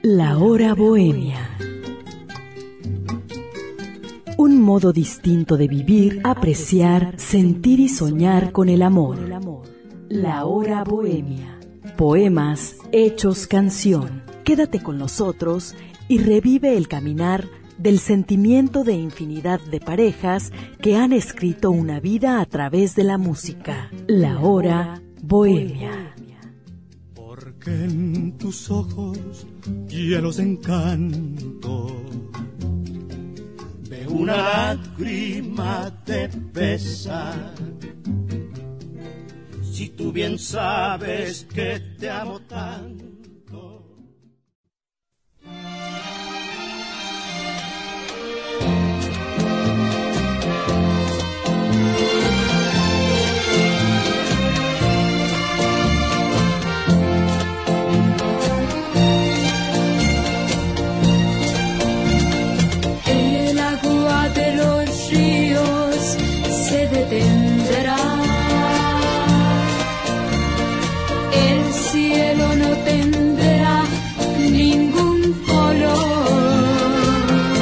La hora bohemia. Un modo distinto de vivir, apreciar, sentir y soñar con el amor. La hora bohemia. Poemas hechos canción. Quédate con nosotros y revive el caminar del sentimiento de infinidad de parejas que han escrito una vida a través de la música. La hora bohemia. Porque en tus ojos llenos de encanto veo una lágrima de pesar. Si tú bien sabes que te amo tanto. El agua de los ríos se detendrá. El cielo no tendrá ningún color,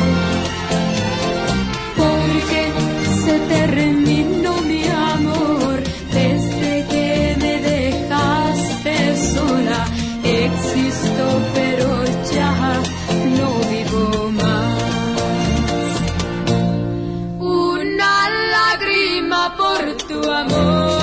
porque se terminó mi amor desde que me dejaste sola. Existo pero ya no vivo más. Una lágrima por tu amor.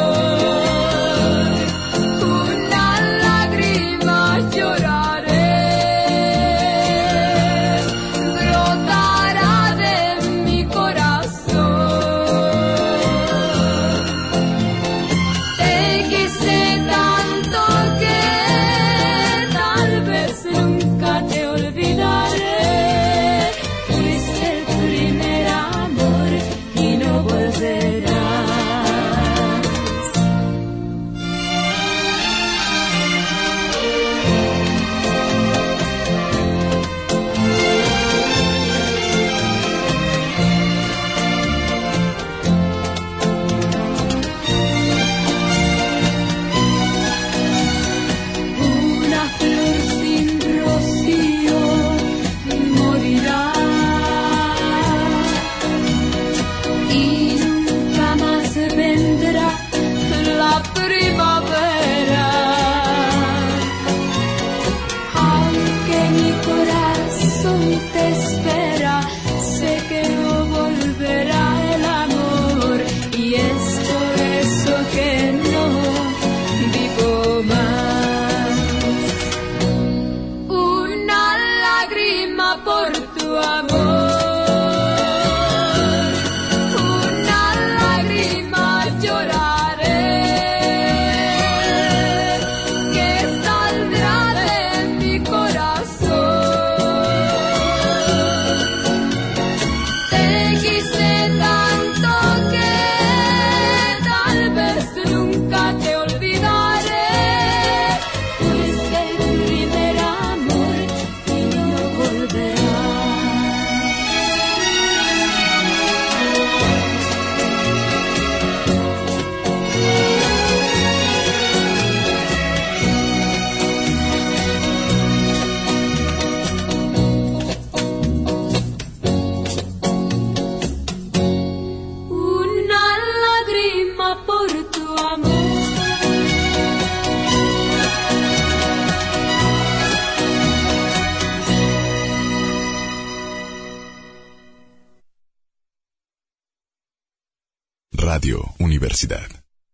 Radio Universidad.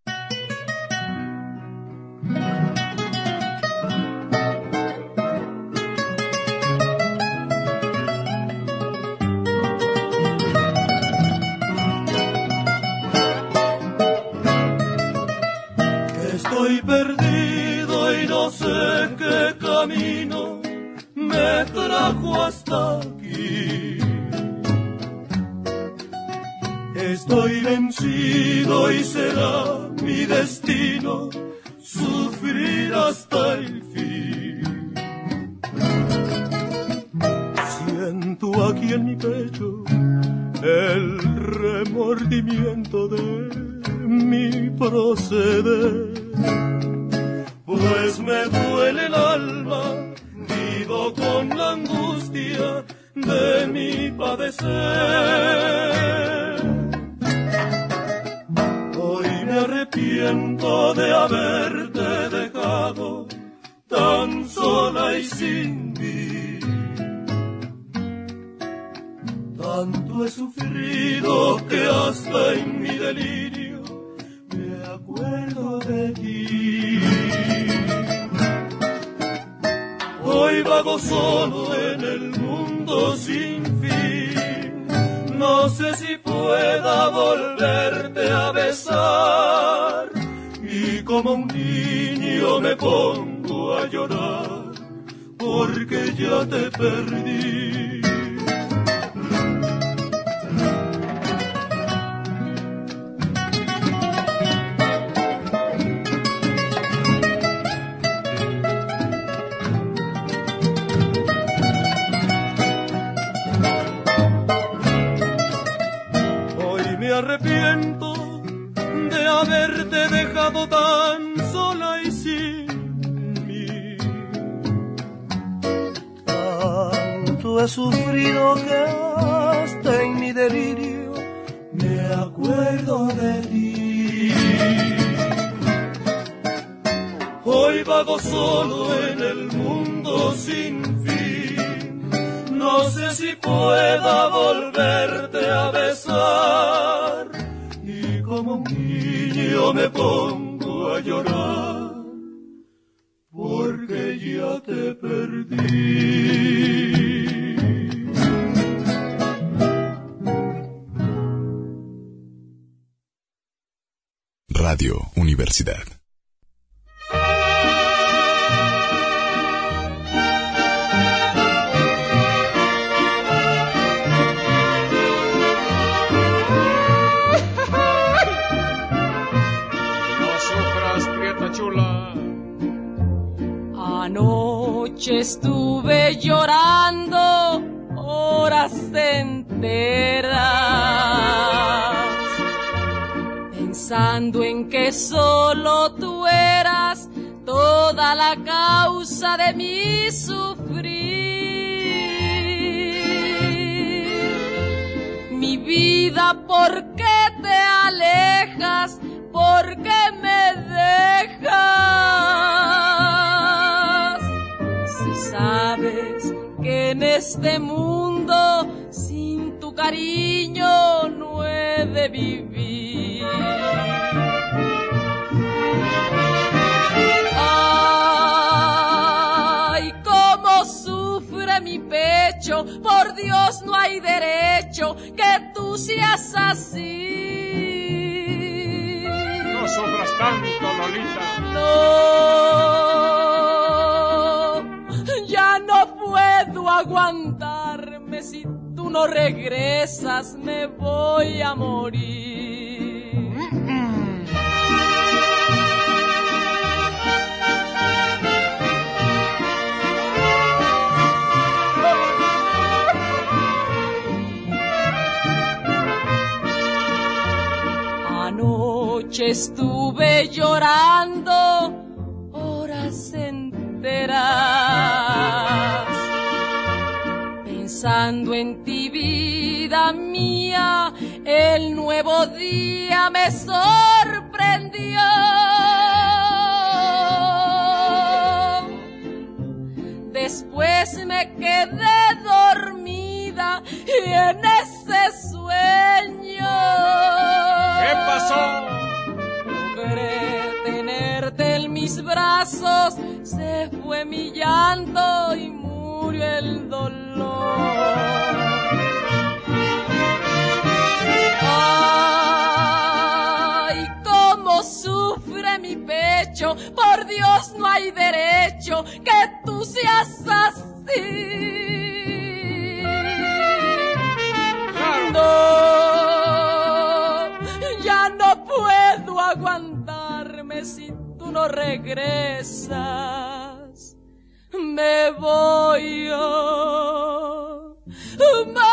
Estoy perdido y no sé qué camino me trajo hasta aquí. Estoy vencido y será mi destino sufrir hasta el fin. Siento aquí en mi pecho el remordimiento de mi proceder, pues me duele el alma, vivo con de ser. Hoy me arrepiento de haberte dejado tan sola y sin mí. Tanto he sufrido que hasta en mi delirio me acuerdo de ti. Hoy vago solo en el mundo sin fin. No sé si pueda volverte a besar. Y como un niño me pongo a llorar porque ya te perdí. Arrepiento de haberte dejado tan sola y sin mí. Tanto he sufrido que hasta en mi delirio me acuerdo de ti. Hoy vago solo en el mundo sin fin. No sé si pueda volverte a besar. Como un niño me pongo a llorar porque ya te perdí. Radio Universidad. Anoche estuve llorando horas enteras, pensando en que solo tú eras toda la causa de mi sufrir. Mi vida, ¿por qué te alejas? ¿Por qué me dejas? Si sabes que en este mundo sin tu cariño no he de vivir. Ay, cómo sufre mi pecho, por Dios no hay derecho que tú seas así. No sufras tanto, Lolita. No, ya no puedo aguantarme. Si tú no regresas, me voy a morir. Anoche estuve llorando horas enteras, pensando en ti, vida mía. El nuevo día me sorprendió. Después me quedé dormida y en ese sueño, ¿qué pasó? Logré tenerte en mis brazos, se fue mi llanto y murió el dolor. Ay, cómo sufre mi pecho, por Dios no hay derecho que tú seas así. No, ya no puedo aguantarme. Si tú no regresas, me voy a morir.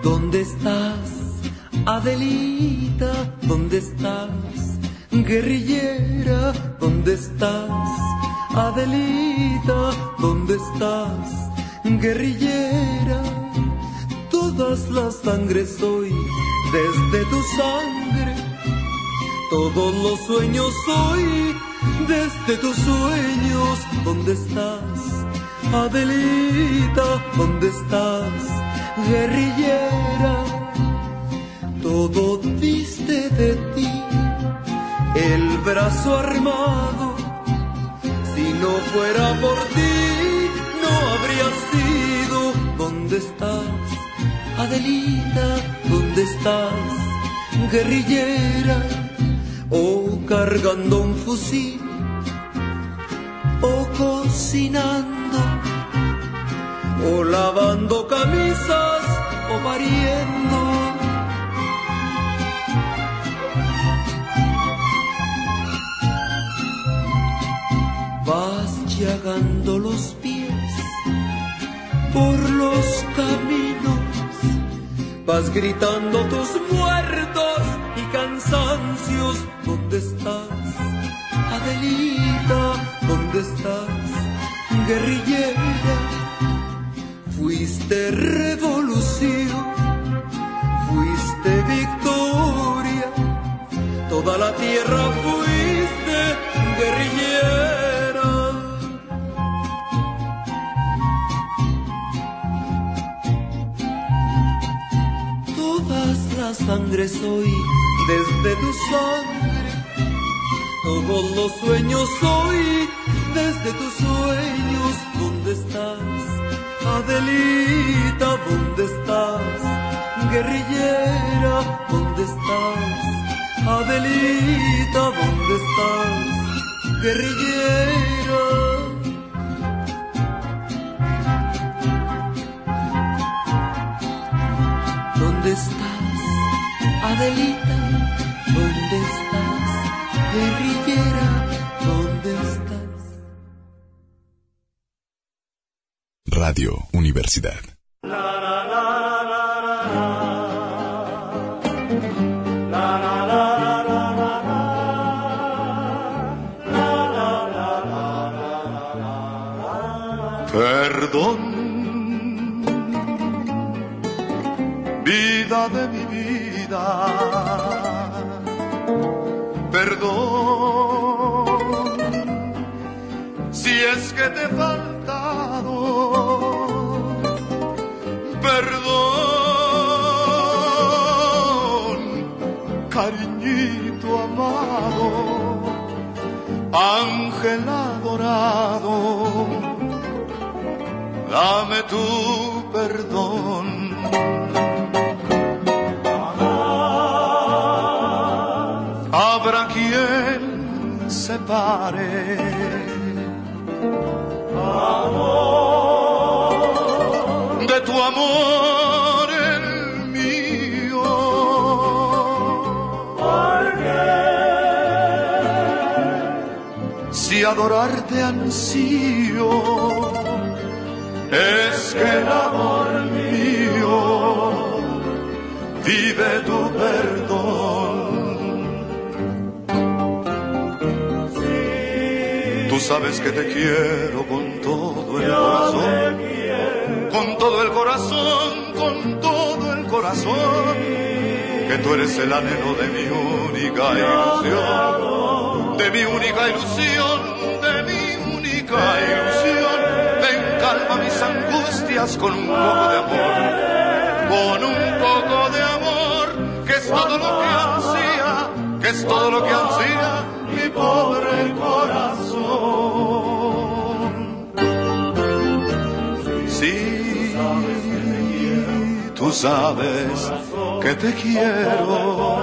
¿Dónde estás, Adelita? ¿Dónde estás, guerrillera? ¿Dónde estás, Adelita? ¿Dónde estás, guerrillera? Todas las sangres soy desde tu sangre, todos los sueños soy desde tus sueños. ¿Dónde estás, Adelita? ¿Dónde estás, guerrillera? Todo diste de ti, el brazo armado. Si no fuera por ti, no habría sido. ¿Dónde estás, Adelita? ¿Dónde estás, guerrillera? O cargando un fusil, o cocinando, o lavando camisas, o pariendo. Vas llagando los pies por los caminos, vas gritando tus muertos y cansancios. ¿Dónde estás, Adelita? ¿Dónde estás, guerrillera? Fuiste revolución, fuiste victoria, toda la tierra fuiste guerrillera. Todas las sangres soy desde tu sangre, todos los sueños soy desde tus sueños. ¿Dónde estás, Adelita? ¿Dónde estás, guerrillera? ¿Dónde estás, Adelita? ¿Dónde estás, guerrillera? ¿Dónde estás, Adelita? ¿Dónde estás, guerrillera? ¿Dónde estás? Radio Universidad. Perdón, vida de mi vida, perdón, si es que te he faltado, perdón, cariñito amado, ángel adorado, dame tu perdón. Habrá quien separe de tu amor el mío, porque si adorarte ansío, es que el amor mío vive tu perdón. Tú sabes que te quiero con todo el corazón, con todo el corazón, con todo el corazón, que tú eres el anhelo de mi única ilusión, de mi única ilusión, de mi única ilusión. Ven, calma mis angustias con un poco de amor, con un poco de amor, que es todo lo que ansía, que es todo lo que ansía mi pobre corazón. Sí, tú sabes que te quiero,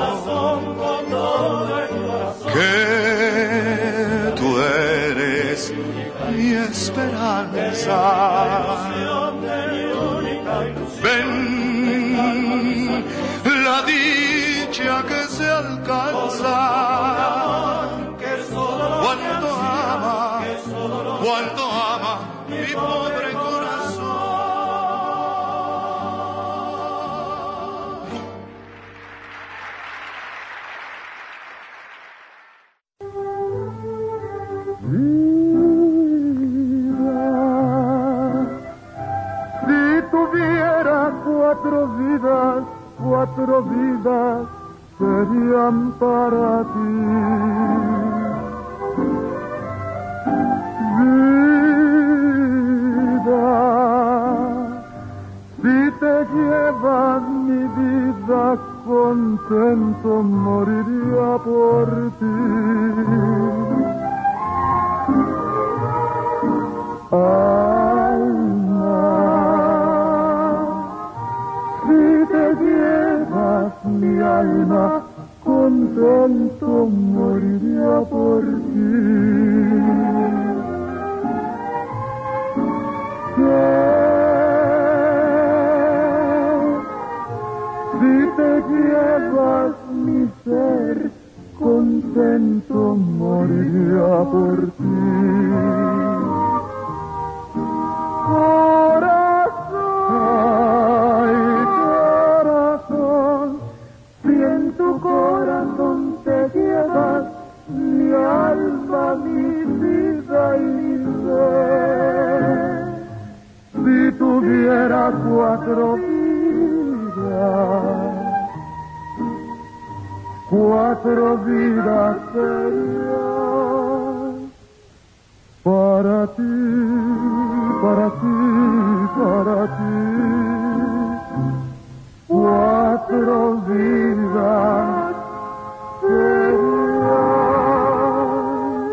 que tú eres mi esperanza. Ven, la dicha que se alcanza cuando ama mi pobre corazón. cuatro vidas serían para ti. Vida, si te llevas mi vida, contento moriría por ti. Alma, si te llevas mi alma, contento moriría por ti. Si te llevas mi ser, contento moriría por ti. Corazón, si en tu corazón te llevas mi alma, mi vida y mi ser, si tuviera cuatro vidas serían para ti, para ti, para ti. Cuatro vidas serían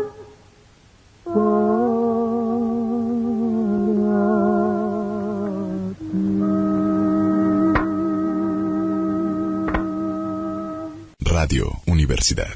Radio Universidad.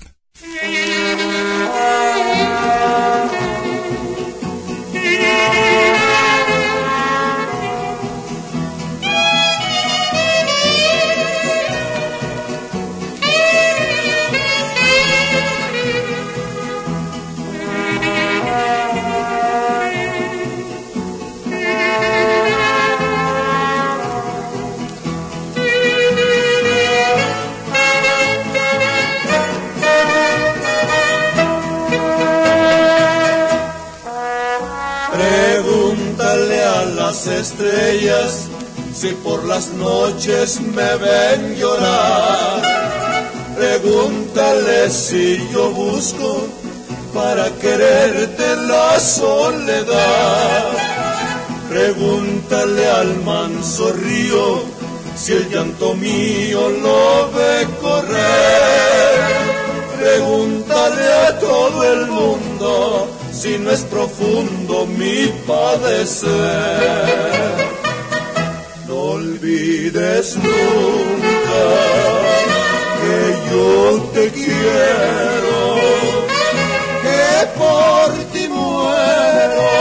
Las estrellas, si por las noches me ven llorar, pregúntale si yo busco para quererte la soledad. Pregúntale al manso río si el llanto mío lo ve correr. Pregúntale a todo el mundo si no es profundo mi padecer. No olvides nunca que yo te quiero, que por ti muero,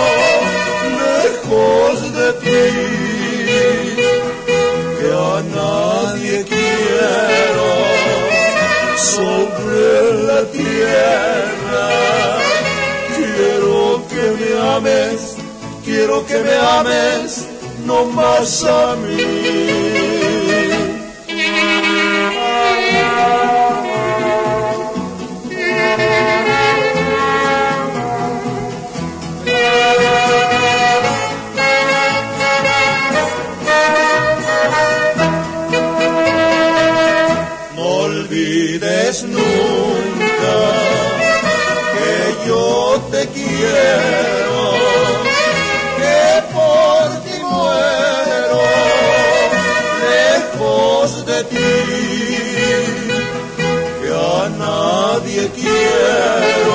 lejos de ti, que a nadie quiero sobre la tierra. Quiero que me ames, no más a mí. No olvides nunca que yo te quiero, que por ti muero, lejos de ti, que a nadie quiero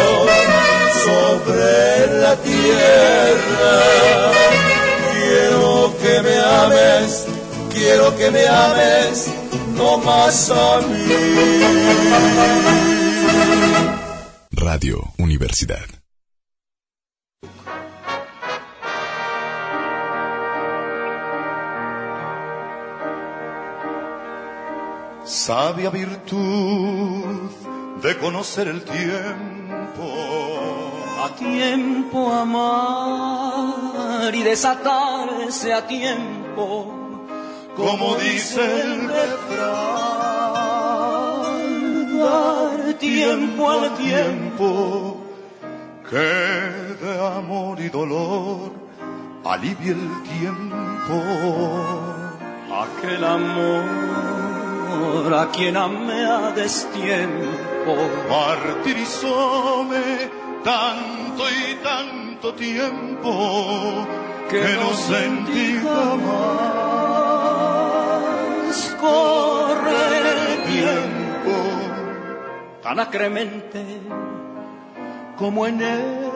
sobre la tierra. Quiero que me ames, no más a mí. Radio Universidad. Sabia virtud de conocer el tiempo, a tiempo amar y desatarse a tiempo, como dice el refrán, dar tiempo al tiempo, que de amor y dolor alivia el tiempo. que el amor a quien amé a destiempo martirizóme tanto y tanto tiempo que no sentí jamás. Corre el tiempo tan acremente como en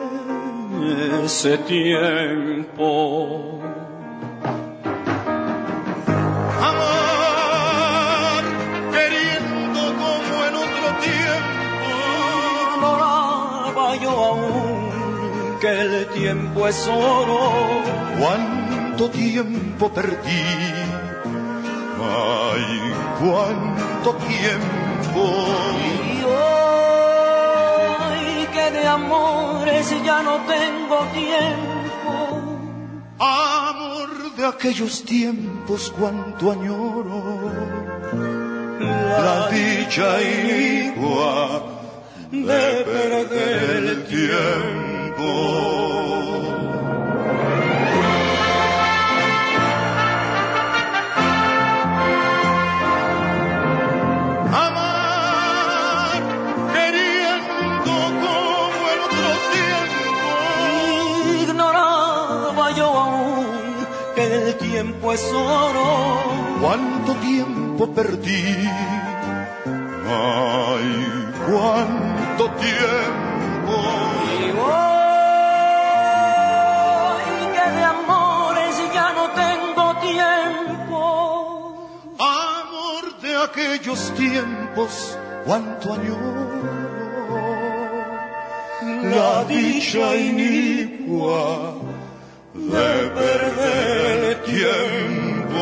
ese tiempo. Amar queriendo como en otro tiempo. Ignoraba yo aún que el tiempo es oro. Cuánto tiempo perdí. Ay, cuánto tiempo. Y hoy que de amores ya no tengo tiempo. Amor de aquellos tiempos, cuánto añoro. La dicha inigua de perder el tiempo. El tiempo es oro. Cuánto tiempo perdí. Ay, cuánto tiempo. Y hoy que de amores ya no tengo tiempo. Amor de aquellos tiempos, cuánto añoro. La dicha inigua de perder el tiempo.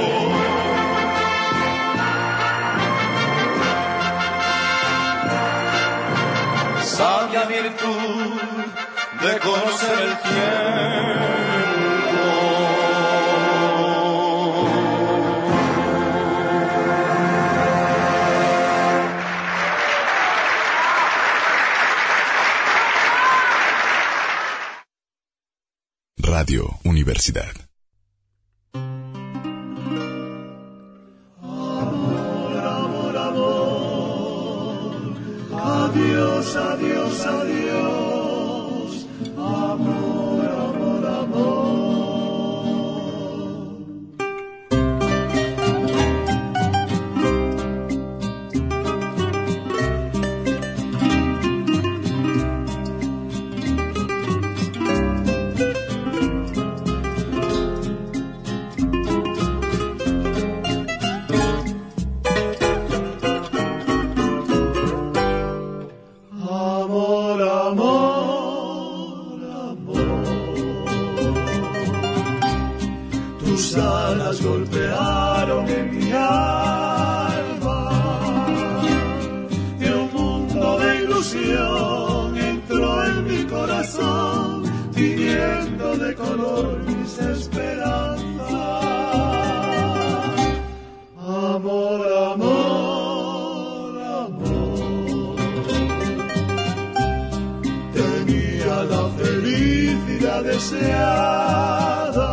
Sabia virtud de conocer el tiempo. Radio Universidad. Amor, amor, amor. Adiós, adiós, adiós. Amor, amor, amor. Tus alas golpearon en mi alma y un mundo de ilusión entró en mi corazón, tiñendo de color mis esperanzas. Amor, amor, amor. Tenía la felicidad deseada,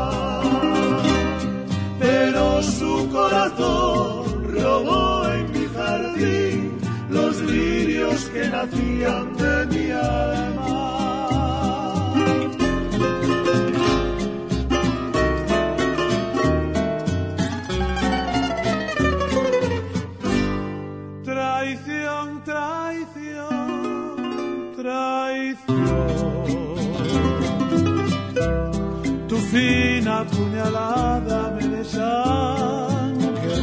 pero su corazón robó en mi jardín los lirios que nacían de mi alma. Traición, traición, traición. Tu fina puñalada me desangra.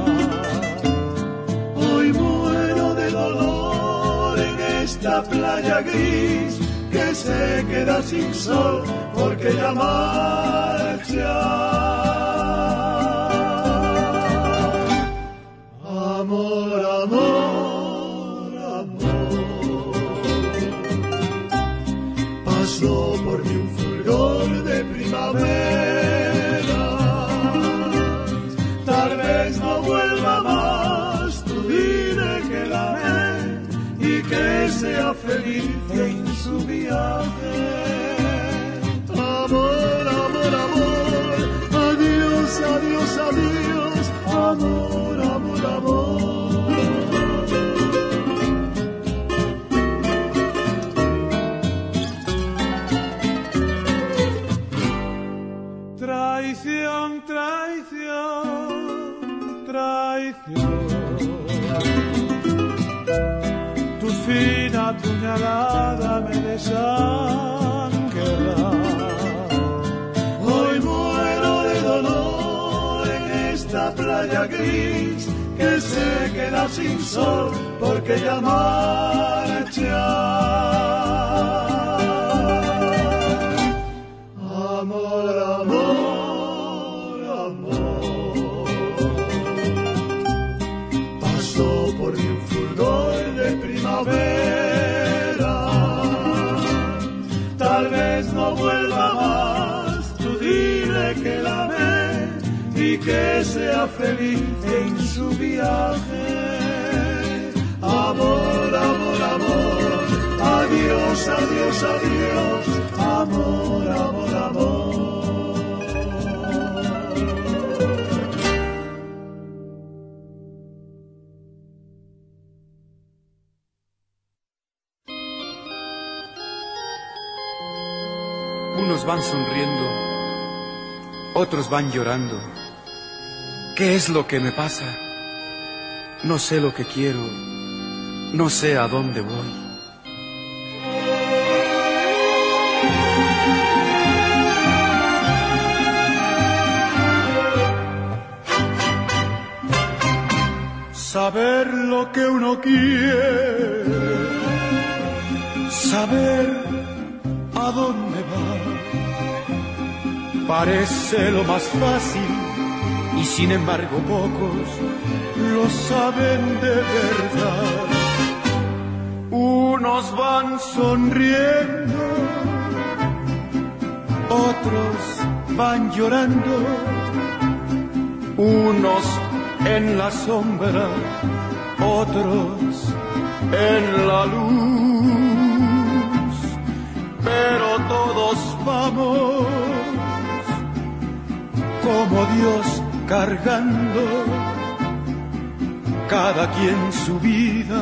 Hoy muero de dolor en esta playa gris que se queda sin sol porque ya marcha. Amor, amor, amor. Pasó por mí un fulgor de primavera. Tal vez no vuelva más, tú dile que la amé y que sea feliz en su viaje. Amor, amor, amor. Adiós, adiós, adiós. amor, amor, amor. Traición, traición, traición. Tu fina puñalada me desangra. Hoy muero de dolor en esta playa gris que se queda sin sol porque ya marcha. Amor, amor, amor. Pasó por mí un fulgor de primavera. Tal vez no vuelva más. Tú dile que la amé y que sea feliz en su viaje. Amor, amor, amor. Adiós, adiós, adiós. Amor, amor, amor. Unos van sonriendo, otros van llorando. ¿Qué es lo que me pasa? No sé lo que quiero, no sé a dónde voy. Saber lo que uno quiere, saber a dónde va, parece lo más fácil y sin embargo pocos lo saben de verdad. Unos van sonriendo, otros van llorando, unos en la sombra, otros en la luz, pero todos vamos como Dios cargando, cada quien su vida,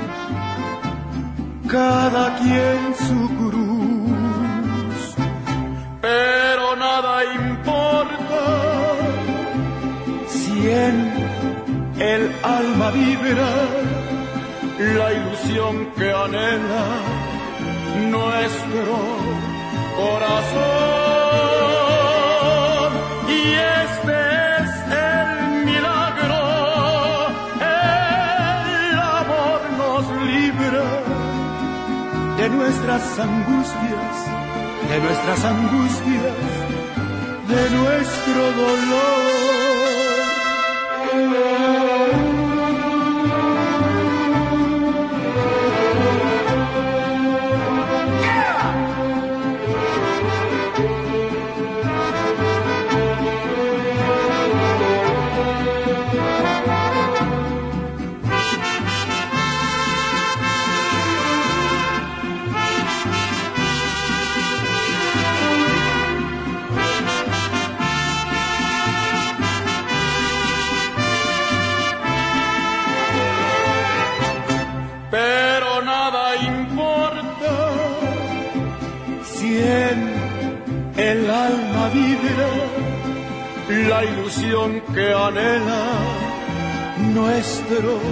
cada quien su cruz, pero nada importa si en el alma vibra la ilusión que anhela nuestro corazón. Y este es el milagro, el amor nos libra de nuestras angustias, de nuestras angustias, de nuestro dolor. El alma vibra la ilusión que anhela nuestro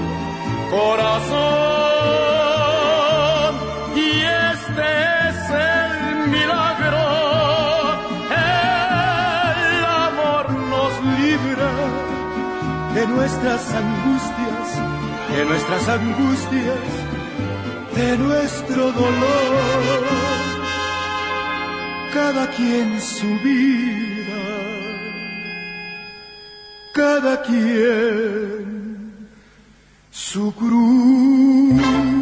corazón. Y este es el milagro, el amor nos libra de nuestras angustias, de nuestras angustias, de nuestro dolor. Cada quien su vida, cada quien su cruz.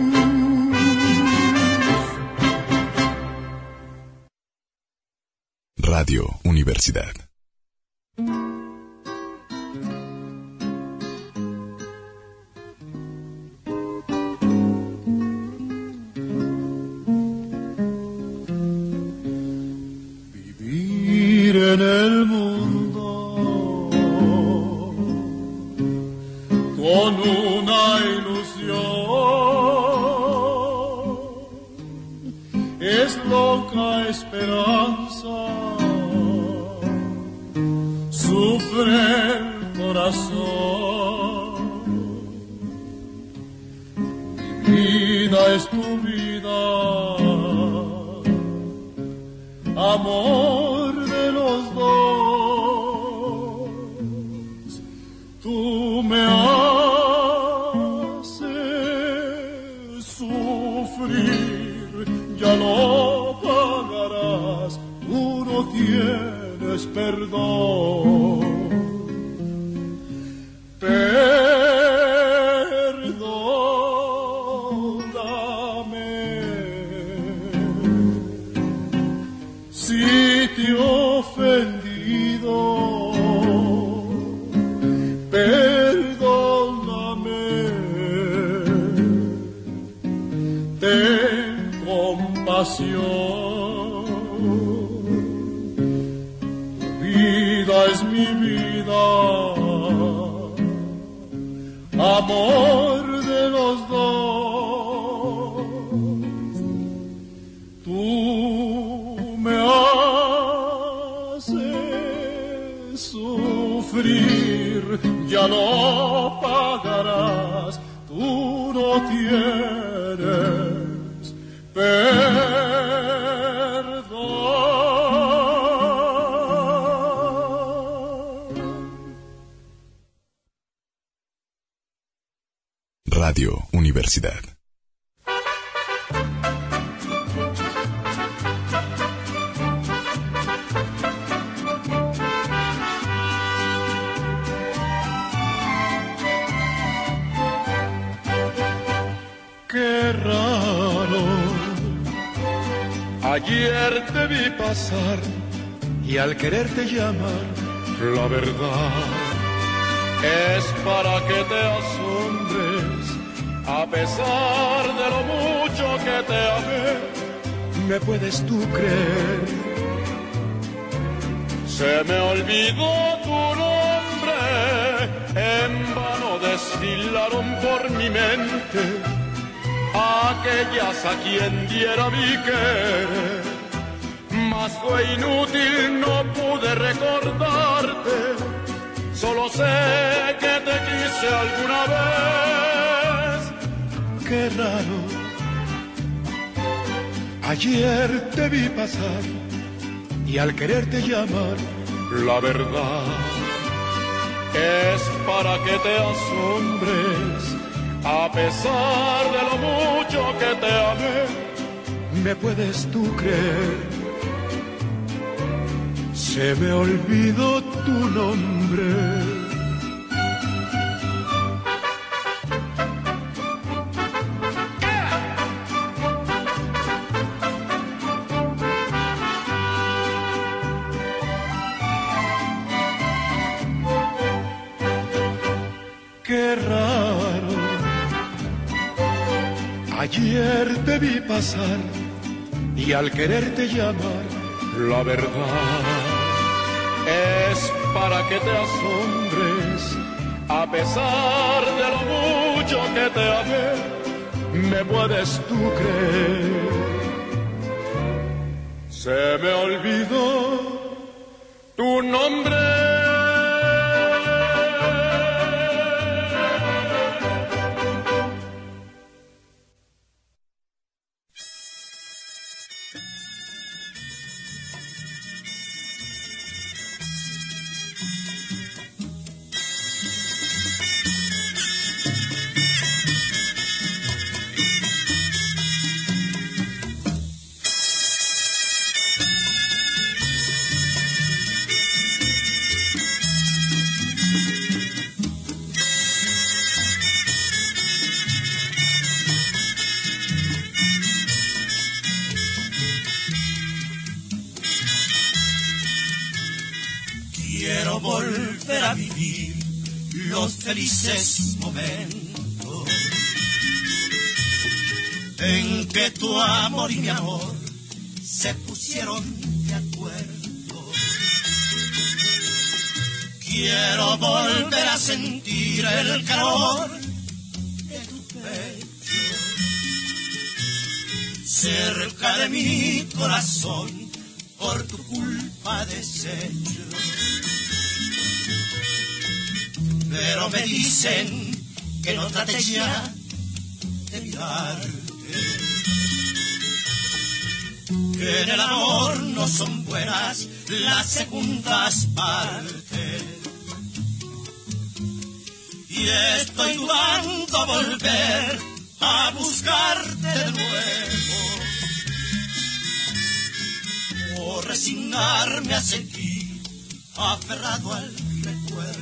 Radio Universidad. En el mundo con una ilusión. Es loca esperanza, sufre el corazón. Mi vida es tu vida, amor de los dos. Tú me haces sufrir, ya lo pagarás, tú no tienes perdón. Perdóname si te he ofendido, perdóname, ten compasión. Tu vida es mi vida, amor de los dos. Tú me haces sufrir, ya lo pagarás, tú no tienes Radio Universidad. Qué raro, ayer te vi pasar y al quererte llamar, la verdad es para que te asombres, a pesar de lo mucho que te amé. ¿me puedes tú creer? Se me olvidó tu nombre, en vano desfilaron por mi mente aquellas a quien diera mi querer, mas fue inútil, no pude recordarte. Solo sé que te quise alguna vez. Qué raro, ayer te vi pasar y al quererte llamar, la verdad es para que te asombres, a pesar de lo mucho que te amé. ¿me puedes tú creer? Se me olvidó tu nombre. Qué raro, ayer te vi pasar y al quererte llamar, la verdad es para que te asombres, a pesar de lo mucho que te amé. ¿me puedes tú creer? Se me olvidó tu nombre. Quiero volver a vivir los felices momentos en que tu amor y mi amor se pusieron de acuerdo. Quiero volver a sentir el calor de tu pecho cerca de mi corazón, por tu culpa deshecho. Pero me dicen que no trate ya de mirarte, que en el amor no son buenas las segundas partes. Y estoy dudando volver a buscarte de nuevo, o resignarme a seguir aferrado al recuerdo.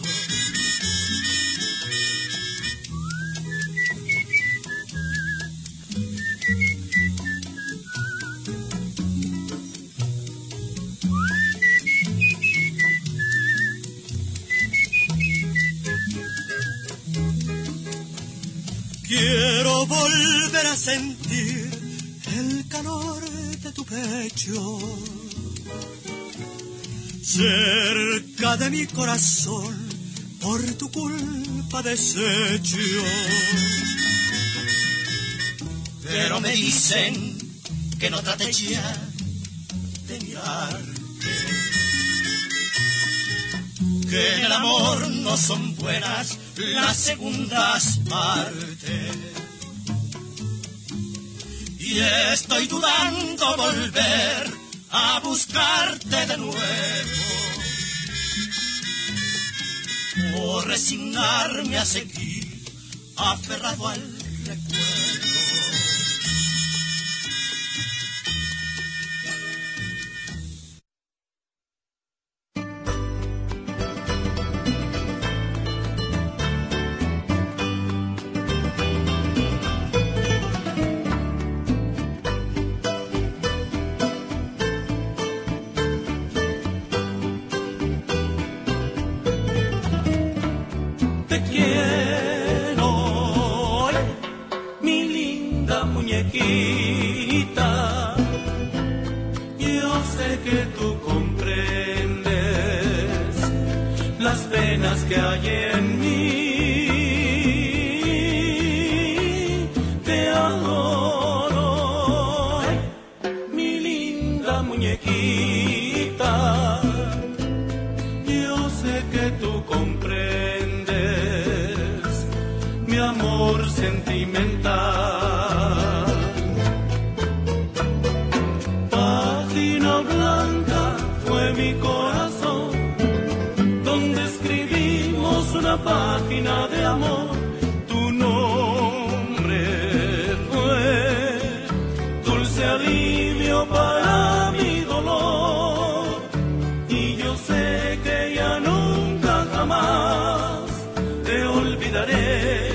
Quiero volver a sentir el calor de tu pecho cerca de mi corazón, por tu culpa deshecho. Pero me dicen que no trate ya de mirarte, que en el amor no son buenas las segundas partes. Y estoy dudando volver a buscarte de nuevo, o resignarme a seguir aferrado al recuerdo. Que hay en mí, te adoro, mi linda muñequita. Yo sé que tú comprendes mi amor sentimental. Página blanca fue mi corazón, una página de amor. Tu nombre fue dulce alivio para mi dolor, y yo sé que ya nunca jamás te olvidaré.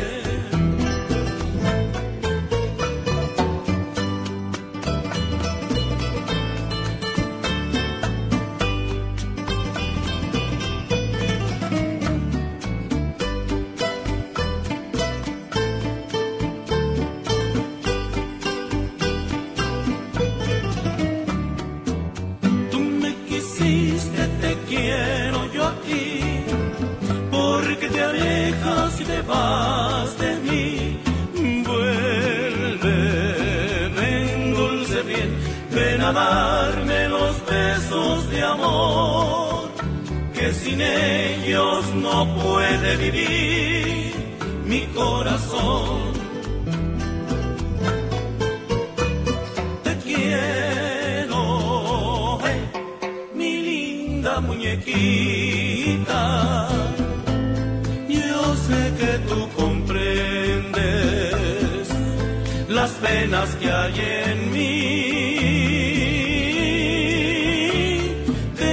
Quiero yo aquí, porque te alejas y te vas de mí. Vuelve, ven dulce bien, ven a darme los besos de amor, que sin ellos no puede vivir mi corazón. Te quiero, muñequita, yo sé que tú comprendes las penas que hay en mí. Te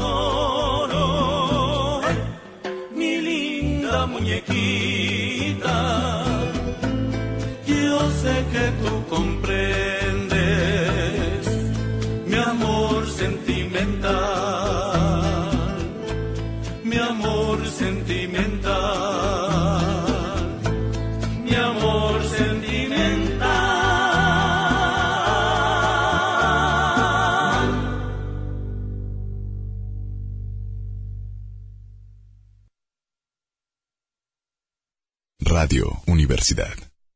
adoro, mi linda muñequita, yo sé que tú comprendes mi amor sentimental. Mi amor sentimental, mi amor sentimental. Radio Universidad.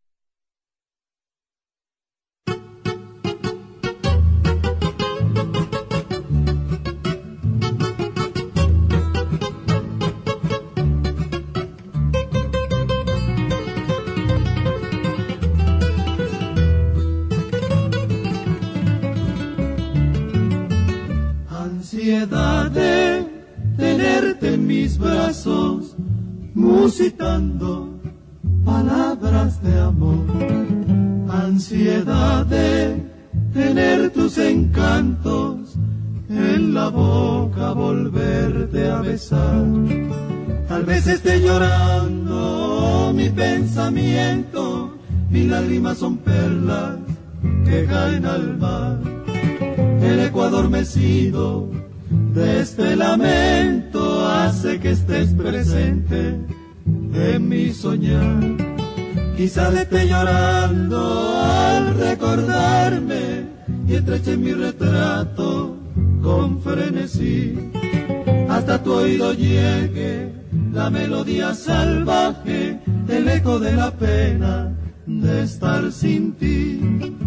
Ansiedad de tenerte en mis brazos, musitando palabras de amor. Ansiedad de tener tus encantos en la boca, volverte a besar. Tal vez esté llorando mi pensamiento, mis lágrimas son perlas que caen al mar. El eco adormecido de este lamento hace que estés presente en mi soñar. Quizás esté llorando al recordarme y estreche mi retrato con frenesí. Hasta tu oído llegue la melodía salvaje, el eco de la pena de estar sin ti.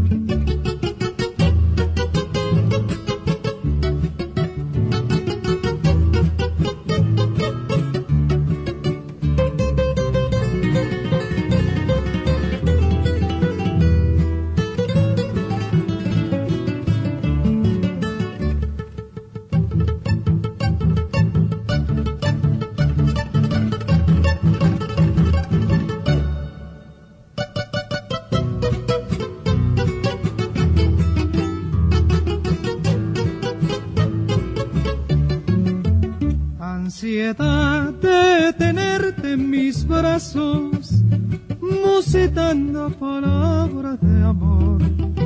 Ansiedad de tenerte en mis brazos, musitando palabras de amor.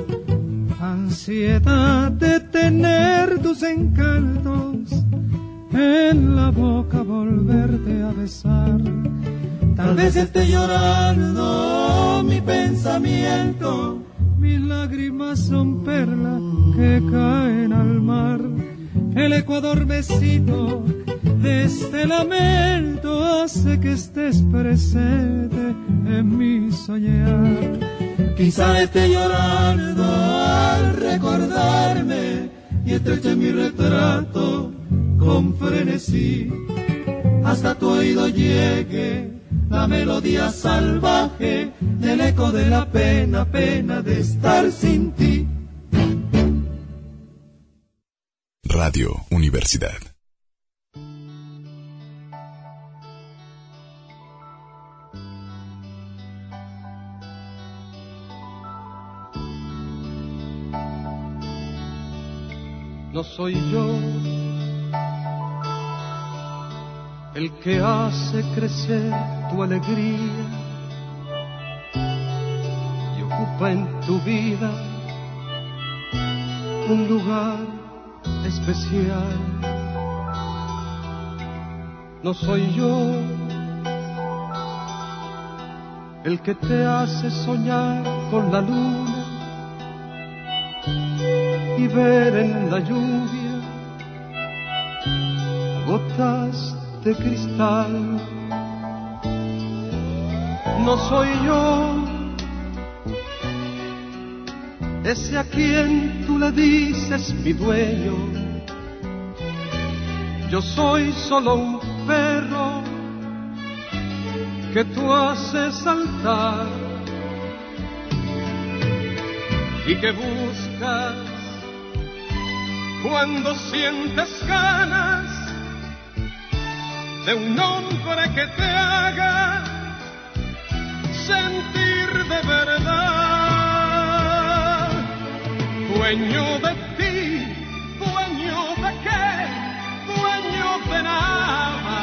Ansiedad de tener tus encantos en la boca, volverte a besar. Tal vez esté llorando mi pensamiento, mis lágrimas son perlas que caen al mar. El eco adormecido de este lamento hace que estés presente en mi soñar. Quizá esté llorando al recordarme y estreche mi retrato con frenesí. Hasta tu oído llegue la melodía salvaje del eco de la pena, pena de estar sin ti. Radio Universidad. No soy yo el que hace crecer tu alegría y ocupa en tu vida un lugar especial. No soy yo el que te hace soñar con la luna y ver en la lluvia gotas de cristal. No soy yo ese a quien tú le dices mi dueño. Yo soy solo un perro que tú haces saltar y que buscas cuando sientes ganas de un hombre que te haga sentir de verdad. Dueño de ti, dueño de qué, dueño de nada.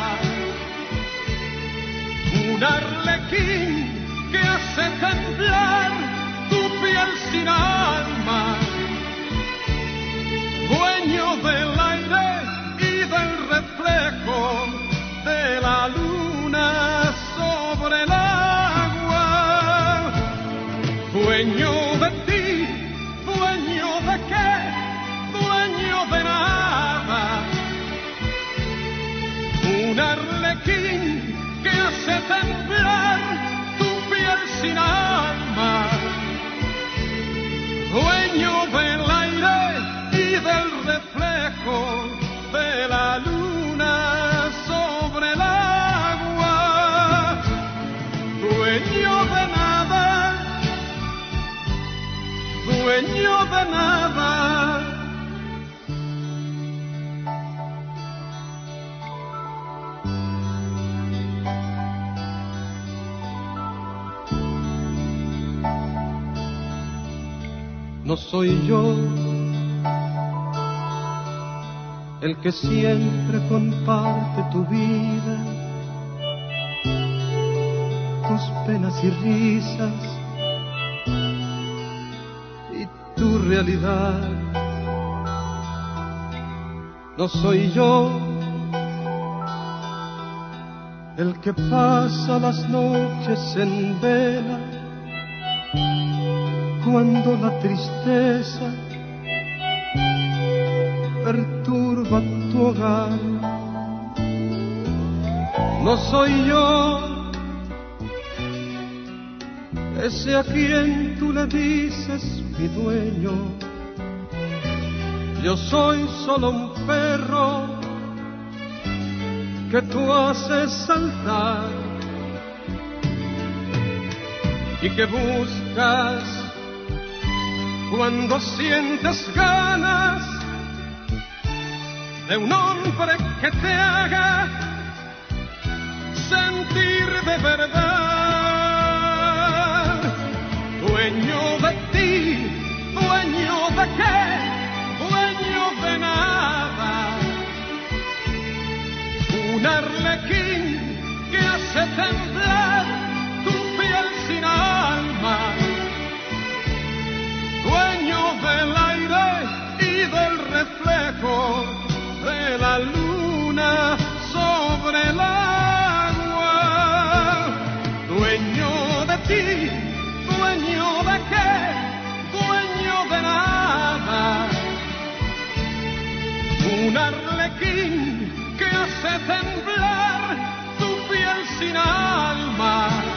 Un arlequín que hace temblar tu piel sin alma. Dueño del aire y del reflejo de la luna sobre el agua. Dueño de ti, dueño de qué, dueño de nada. Un arlequín que hace temblar de nada. No soy yo el que siempre comparte tu vida, tus penas y risas y tu realidad. No soy yo el que pasa las noches en vela cuando la tristeza perturba tu hogar. No soy yo ese a quien tú le dices mi dueño. Yo soy solo un perro que tú haces saltar y que buscas cuando sientes ganas de un hombre que te haga sentir de verdad. Dueño de ti, dueño de qué, dueño de nada. Un arlequín que hace temblar tu piel sin alma. Dueño del aire y del reflejo de la luna sobre el agua. Dueño de ti, dueño de qué, dueño de nada. Un arlequín que hace temblar tu piel sin alma.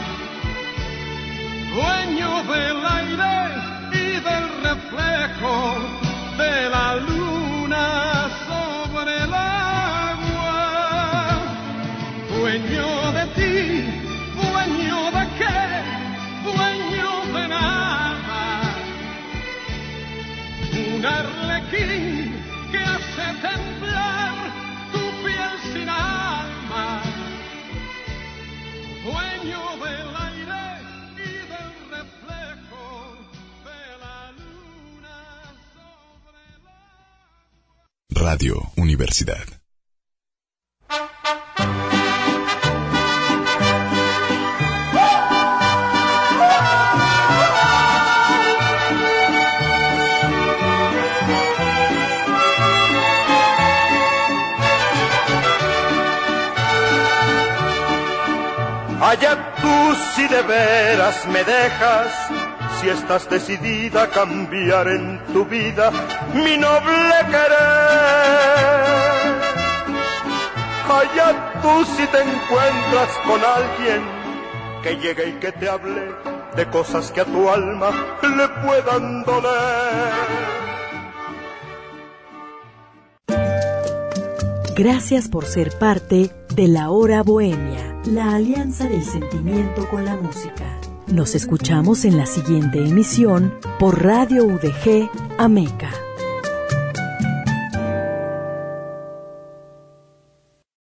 Dueño del aire del reflejo de la luna sobre el agua. Dueño de ti, dueño de qué, dueño de nada. Un arlequín que hace temblar tu piel sin alma. Dueño del aire y del reflejo. Radio Universidad. Allá tú si de veras me dejas, si estás decidida a cambiar en tu vida mi noble querer. Allá tú si te encuentras con alguien que llegue y que te hable de cosas que a tu alma le puedan doler. Gracias por ser parte de La Hora Bohemia, la alianza del sentimiento con la música. Nos escuchamos en la siguiente emisión por Radio UDG Ameca.